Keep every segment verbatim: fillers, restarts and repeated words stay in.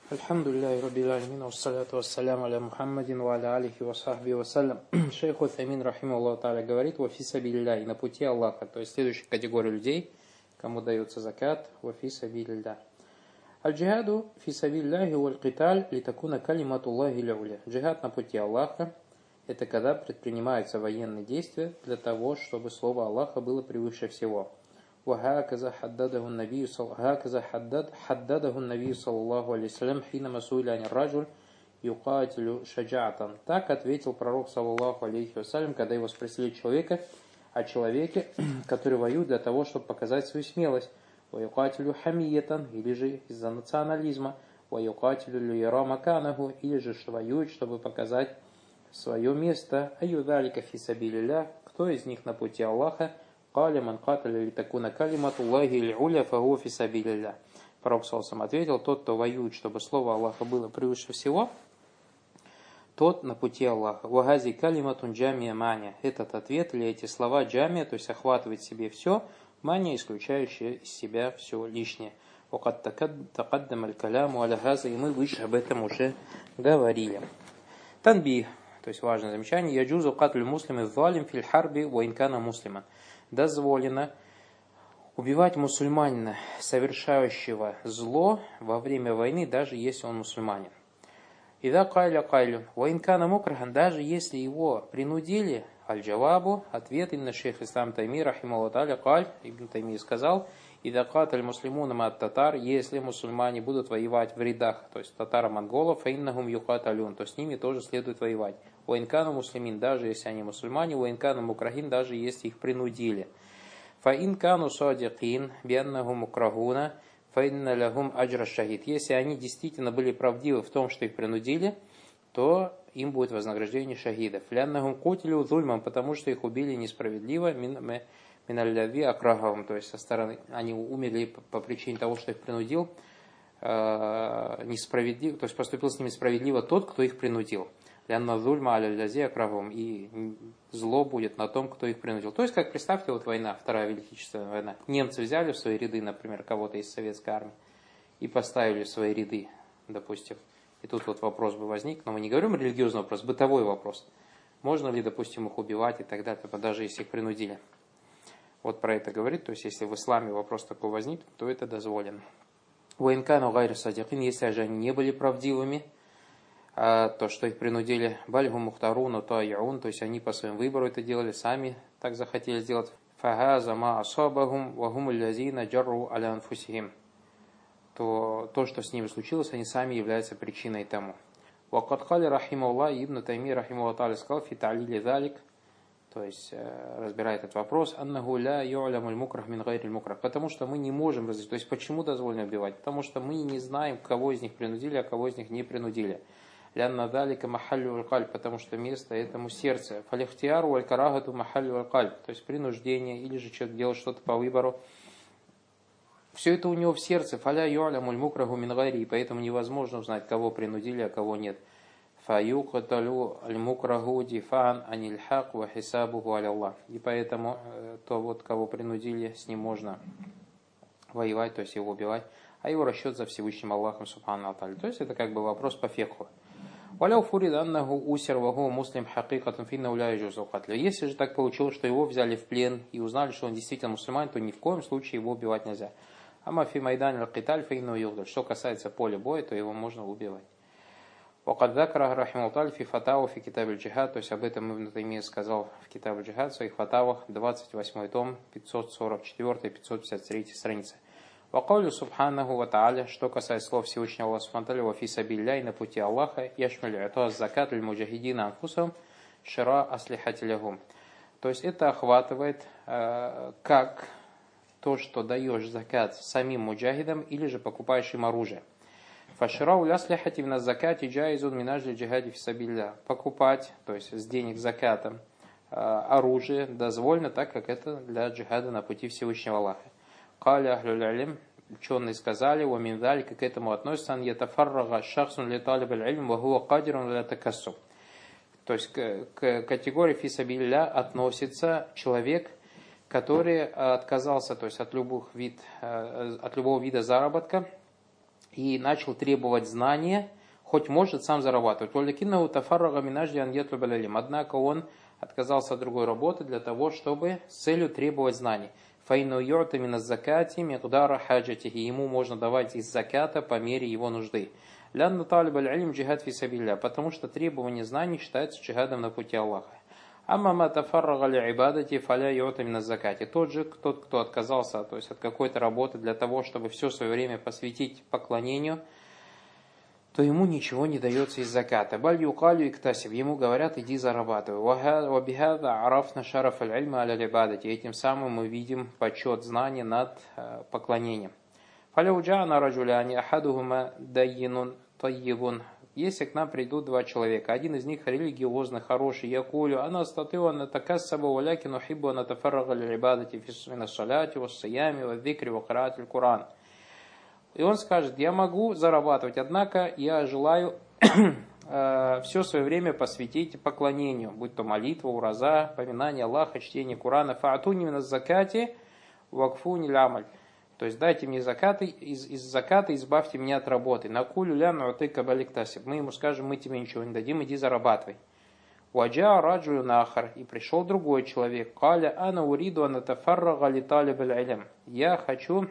Альхамдулиллахи раббил алямин, вассаляту вассаляму аля Мухаммадин ва аля алихи ва сахби вассалям. Шейх Утхаймин рахимахуллаху тааля говорит: «Ва фи сабилилляхи», на пути Аллаха, то есть следующая категория людей, кому дается закат, ва фи сабилилляхи. Аль-джихаду фи сабилилляхи валь киталь литакуна калиматуллахи ля-уля. Джихад на пути Аллаха — это когда предпринимаются военные действия для того, чтобы слово Аллаха было превыше всего. وهكذا حدده النبي صلى هكذا حدد حدده النبي صلى الله عليه وسلم حينما سئل عن الرجل يقاتل شجاعة. Так ответил пророк саллаллаху алейхи вассалям, когда его спросили человека о человеке, который воюет для того, чтобы показать свою смелость. ويقاتل حمية, или же из-за национализма. ويقاتل ليرى مكانه, или же что воюет, чтобы показать свое место. أي ذلك في سبيل الله, кто из них на пути Аллаха? Пророк саллаллаху ответил: тот, кто воюет, чтобы слово Аллаха было превыше всего, тот на пути Аллаха. Вагази калиматун джамия маня. Этот ответ или эти слова джамия, то есть охватывает в себе все, маня, исключающее из себя все лишнее. Вакад такаддам аль-каляму аля газа, и мы выше об этом уже говорили. Танбих, то есть важное замечание: яджузу катлю муслими залим филь харби ва инкана муслиман. Дозволено убивать мусульманина, совершающего зло во время войны, даже если он мусульманин. Ида кайля кайлю, воинкана мукрахан, даже если его принудили, аль-джавабу, ответ именно шейх ислам Тайми, рахимахуллаху тааля, каль, ибн Тайми сказал: ида каталь муслимуна ат татар, если мусульмане будут воевать в рядах, то есть татаро-монголов, фаиннахум юкаталюн, то с ними тоже следует воевать. Воинкану муслимин, даже если они мусульмане, воинкану мукрахин, даже если их принудили. Фаинкану садикин, бианнаху мукрахуна, фаинна лахум аджра шахид. Если они действительно были правдивы в том, что их принудили, то им будет вознаграждение шахидов. Ляннахум кутилю зульмам, потому что их убили несправедливо, миналляви акрахавам, то есть со стороны, они умерли по причине того, что их принудил, несправедливо, то есть поступил с ними справедливо тот, кто их принудил. Лянна зульма аля-лязи акрахавам, и зло будет на том, кто их принудил. То есть, как представьте, вот война, Вторая Великая Отечественная война. Немцы взяли в свои ряды, например, кого-то из советской армии и поставили в свои ряды, допустим. И тут вот вопрос бы возник, но мы не говорим религиозный вопрос, бытовой вопрос. Можно ли, допустим, их убивать и так далее, даже если их принудили. Вот про это говорит, то есть, если в исламе вопрос такой возник, то это дозволено. Воинкану гайру садикин, если же они не были правдивыми, то, что их принудили, бальгу мухтаруну та'яун, то есть они по своему выбору это делали, сами так захотели сделать. Фагаза ма асабахум вахум лязина джарру аля анфусихим, то то, что с ними случилось, они сами являются причиной тому. Вакад хали рахималлах, ибн Тайми рахималлаху тааля сказал фи та'лили залик, то есть разбирает этот вопрос, аннаху ля ю'лямуль мукрах мин гайриль мукрах, потому что мы не можем разрешить, то есть почему дозволено убивать, потому что мы не знаем, кого из них принудили, а кого из них не принудили. Лянна далика махаллю аль-кальб, потому что место этому сердце. Фалихтиару аль-карагату махаллю аль-кальб, то есть принуждение, или же человек делает что-то по выбору. Все это у него в сердце. Фаля ю'лямуль мукраху мин гайри, поэтому невозможно узнать, кого принудили, а кого нет. Фаюкаталю аль-мукраху дифаан аниль хак ва хисабуху аляллах. И поэтому то, вот, кого принудили, с ним можно воевать, то есть его убивать, а его расчет за Всевышним Аллахом субхану ва тааля. То есть это как бы вопрос по фикху. Если же так получилось, что его взяли в плен и узнали, что он действительно мусульманин, то ни в коем случае его убивать нельзя. Что касается поля боя, то его можно убивать. То есть об этом Ибн Тайми сказал в Китаб аль-Джихад, в своих фатавах, двадцать восьмой том, пятьсот сорок четвёртая пятьсот пятьдесят третья страница. Вакаулю субханаху ва тааля, что касается слов Всевышнего Аллаха субхану ва тааля, ва фи сабилляхи, на пути Аллаха, яшмалю атуаз закат ль муджахидина анфусахум шира аслихати лягум. То есть это охватывает э, как то, что даешь закат самим муджахидам или же покупаешь им оружие. Фашира уля аслихати вна закати джайзун минажли джихади фи сабилля. Покупать, то есть с денег закатом э, оружие дозволено, так как это для джихада на пути Всевышнего Аллаха. Каля ахлюль алим, ученые сказали, у миндаль, к этому относится, ан ятафаррага шахсун леталиб аль-илм, ва хуа кадирун ля такассуб. То есть к, к категории фисабилля относится человек, который отказался, то есть от любых вид, от любого вида заработка, и начал требовать знания, хоть может сам зарабатывать. Однако он отказался от другой работы для того, чтобы с целью требовать знаний. Ему можно давать из заката по мере его нужды. Потому что требование знаний считается джихадом на пути Аллаха. Тот же, тот, кто отказался, то есть от какой-то работы для того, чтобы все свое время посвятить поклонению, то ему ничего не дается из заката. Баль юкалю иктасиб, ему говорят, иди зарабатывай. Вабихада арафна шараф аль-ильма аля-либадати. Этим самым мы видим почет знания над поклонением. Фаляуджана раджуляни ахадухума дайинун тайибун. Если к нам придут два человека, один из них религиозный, хороший, якулю, ана статыу ана такассабу валякину хиббу ана тафаррага аль-либадати фисмина шаляти вассаями вадзикри вакраати аль-Куран. И он скажет, я могу зарабатывать, однако я желаю э, все свое время посвятить поклонению, будь то молитва, ураза, поминание Аллаха, чтение Курана. Фаатуни мина закати вакфуни лямаль. То есть дайте мне закаты, из, из заката избавьте меня от работы. Накулю ляну ты кабаликтасиб. Мы ему скажем, мы тебе ничего не дадим, иди зарабатывай. Уаджа раджу нахар. И пришел другой человек. Каля ана уриду ана тафаррага литали баль-илям. Я хочу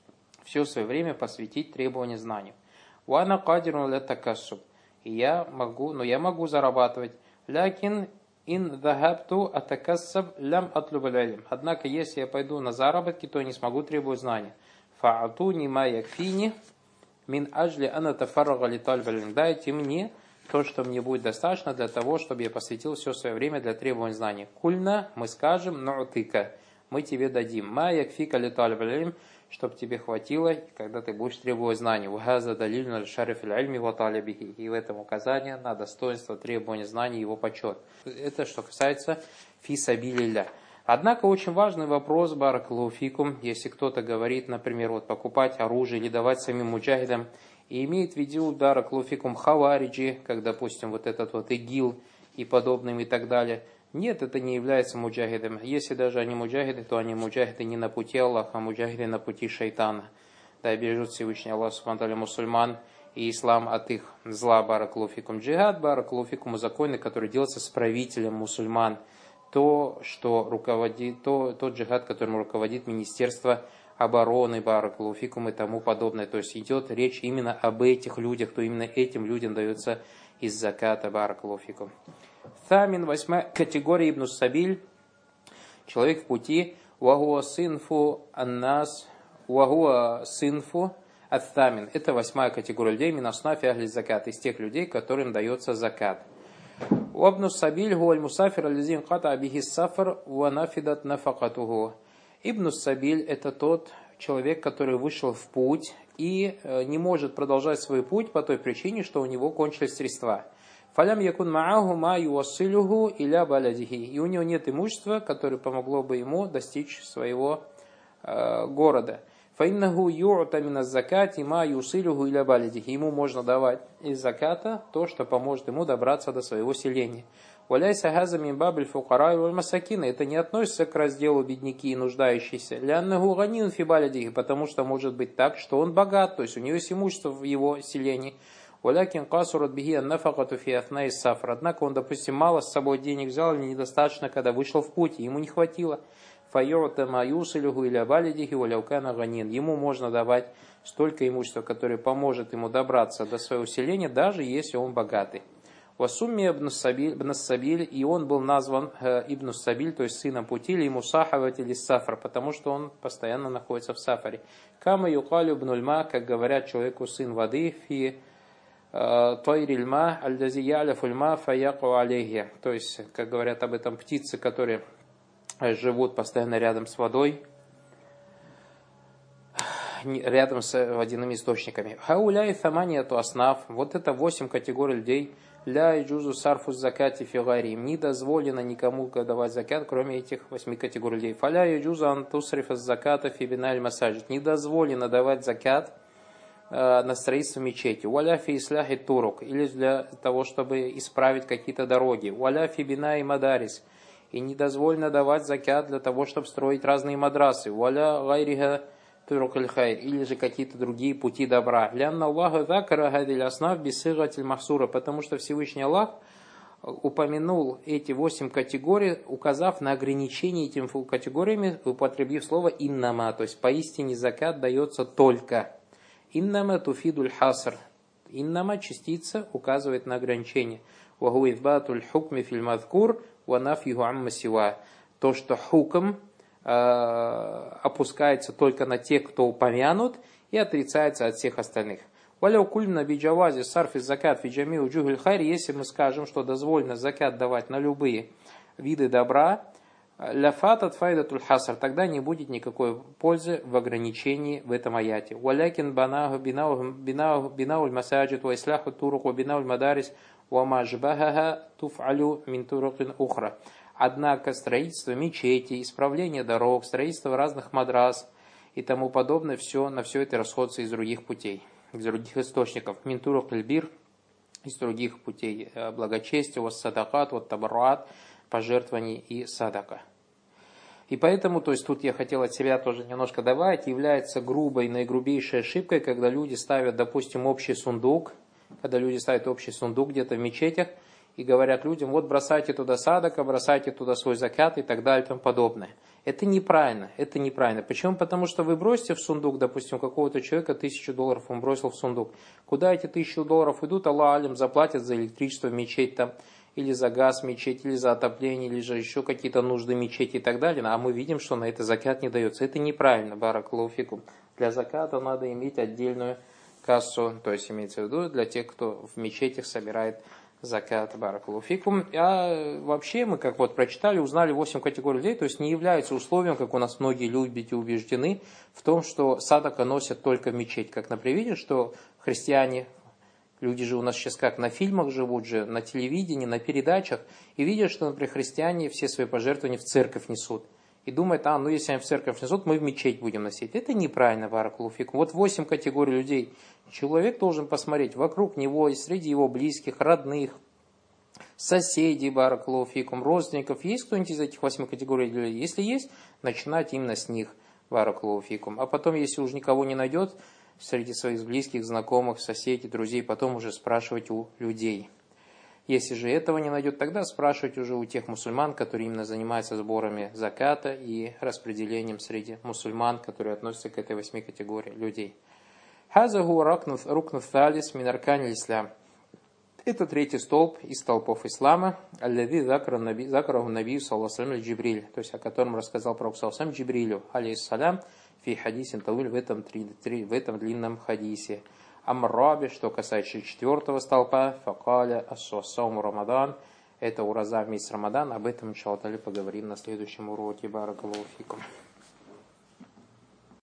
все свое время посвятить требованию знаний. Уана кадиру ля такассуб. И я могу, но я могу зарабатывать. Лякин ин дахабту атакассаб лям атлубалялим. Однако, если я пойду на заработки, то я не смогу требовать знаний. Фаатуни ма якфини мин ажли ана тафаррага литаль балялим. Дайте мне то, что мне будет достаточно для того, чтобы я посвятил все свое время для требования знаний. Кульна, мы скажем, ну'тыка, мы тебе дадим. Ма якфика литаль балялим, чтобы тебе хватило, когда ты будешь требовать знаний. Ухаза далиль аль шариф аль альми ва талибихи. И в этом указание на достоинство требования знаний и его почет. Это что касается фи сабилилля. Однако очень важный вопрос, баракаллаху фикум, если кто-то говорит, например, вот покупать оружие или давать самим муджахидам, и имеет в виду, баракаллаху фикум, хавариджи, как, допустим, вот этот вот игил и подобным и так далее. Нет, это не является муджахидом. Если даже они муджахиды, то они муджахиды не на пути Аллаха, а муджахиды на пути шайтана. Да, бережет Всевышний Аллах субхану ва тааля мусульман и ислам от их зла. Баракаллаху фикум. Джихад, баракаллаху фикум, законы, которые делаются с правителем мусульман. То, что руководит, то, тот джихад, которым руководит Министерство обороны, баракаллаху фикум и тому подобное. То есть идет речь именно об этих людях, то именно этим людям дается из заката, баракаллаху фикум. Тамин, восьмая категория ибн сабиль, человек в пути, вагуа синфу аннас, вагуа синфу ат-тамин. Это восьмая категория людей, минаснафи ахли закат, из тех людей, которым дается закат. Ибн сабиль гуаль мусафир ализин ката абихис сафар ва нафидат нафакатуху. Ибн сабиль это тот человек, который вышел в путь и не может продолжать свой путь по той причине, что у него кончились средства. Фалям якун мааху ма ювассилюху иля балядихи. И у него нет имущества, которое помогло бы ему достичь своего э, города. Фаиннаху ю'та мина закати ма юсилюху иля балядихи. Ему можно давать из заката то, что поможет ему добраться до своего селения. Валяйса хаза мин бабль фукара валь масакина. Это не относится к разделу бедняки и нуждающиеся. Ляннаху ганин фи балядихи. Потому что может быть так, что он богат, то есть у него есть имущество в его селении. Валякин касурат бихи аннафакату фи афна из сафр. Однако он, допустим, мало с собой денег взял или недостаточно, когда вышел в путь, ему не хватило. Файота маюсилюху иля балидихи валяукана ганин. Ему можно давать столько имущества, которое поможет ему добраться до своего селения, даже если он богатый. Васумми ибн Сабиль, и он был назван э, ибн Сабиль, то есть сыном пути, или мусахавати или сафр, потому что он постоянно находится в сафаре. Кама юкалю бнульма, как говорят человеку сын воды, фи тойрильма альдазия фульма фаяку алейхи. То есть, как говорят об этом птицы, которые живут постоянно рядом с водой, рядом с водяными источниками. Хауляй саманияту аснав. Вот это восемь категорий людей. Ля иджузу сарфу закати фигарим. Не дозволено никому давать закат, кроме этих восьми категорий людей. Фаля иджузу антусрифа заката фибиналь масаджид. Не дозволено давать закат на строительство мечети. Уаля фи исляхи турук. Или для того, чтобы исправить какие-то дороги. Уаля фи бина и мадарис. И не дозволено давать закат для того, чтобы строить разные мадрасы. Уаля гайриха. турук аль-хайр, или же какие-то другие пути добра. Лянна Аллаха закара гадиль аснав бисыгатиль махсура, потому что Всевышний Аллах упомянул эти восемь категорий, указав на ограничение этими категориями, употребив слово иннама, то есть поистине закат дается только. Иннама туфидуль хаср. Иннама частица указывает на ограничение. Ваху избатуль хукми филь мазкур ва нафьюху амма сива. То, что хукм э, опускается только на тех, кто упомянут, и отрицается от всех остальных. Валяу кульна биджавази сарфи закат фиджами уджухиль хайр, если мы скажем, что дозволено закат давать на любые виды добра, ляфатат файдатуль хаср, тогда не будет никакой пользы в ограничении в этом аяте. Валякин банаху бинауль масаджид ва исляху турук ва бинауль мадарис ва мажбахаха туфалю мин турукин ухра. Однако строительство мечетей, исправление дорог, строительство разных мадрас и тому подобное, все, на все это расходится из других путей, из других источников. Минтурок эльбир, из других путей благочестия, вот садакат, вот табаруат, пожертвований и садака. И поэтому, то есть тут я хотел от себя тоже немножко добавить, является грубой, наигрубейшей ошибкой, когда люди ставят, допустим, общий сундук, когда люди ставят общий сундук где-то в мечетях, и говорят людям, вот бросайте туда садака, бросайте туда свой закат и так далее и тому подобное. Это неправильно, это неправильно. Почему? Потому что вы бросите в сундук, допустим, какого-то человека тысячу долларов, он бросил в сундук. Куда эти тысячу долларов идут, Аллах алим, заплатят за электричество в мечеть там, или за газ в мечеть, или за отопление, или же еще какие-то нужды мечети и так далее. А мы видим, что на это закат не дается. Это неправильно, баракаллаху фикум. Для заката надо иметь отдельную кассу, то есть имеется в виду для тех, кто в мечетях собирает закат, баракаллаху фикум. А вообще мы, как вот прочитали, узнали восемь категорий людей, то есть не является условием, как у нас многие любите убеждены, в том, что садака носят только в мечеть. Как, например, видят, что христиане, люди же у нас сейчас как на фильмах живут же, на телевидении, на передачах, и видят, что, например, христиане все свои пожертвования в церковь несут. И думают, а, ну если они в церковь несут, мы в мечеть будем носить. Это неправильно, баракаллаху фикум. Вот восемь категорий людей. Человек должен посмотреть вокруг него и среди его близких, родных, соседей, баракаллаху фикум, родственников. Есть кто-нибудь из этих восьми категорий людей? Если есть, начинать именно с них, баракаллаху фикум. А потом, если уж никого не найдет, среди своих близких, знакомых, соседей, друзей, потом уже спрашивать у людей. Если же этого не найдет, тогда спрашивать уже у тех мусульман, которые именно занимаются сборами заката и распределением среди мусульман, которые относятся к этой восьми категории людей. Хазаху рукну талис минаркани ислам. Это третий столб из столпов ислама, аллави закараху набию саллаллаху алейхи Джибриль, то есть о котором рассказал пророк саллаллаху алейхи Джибрилю, алейхиссалям, фи хадисин тавиль, в этом, в этом длинном хадисе. Амраби, что касается четвертого столпа, факаля ас-сауму Рамадан, это ураза месяц Рамадан, об этом, иншаллах, поговорим на следующем уроке. Баракаллаху фикум.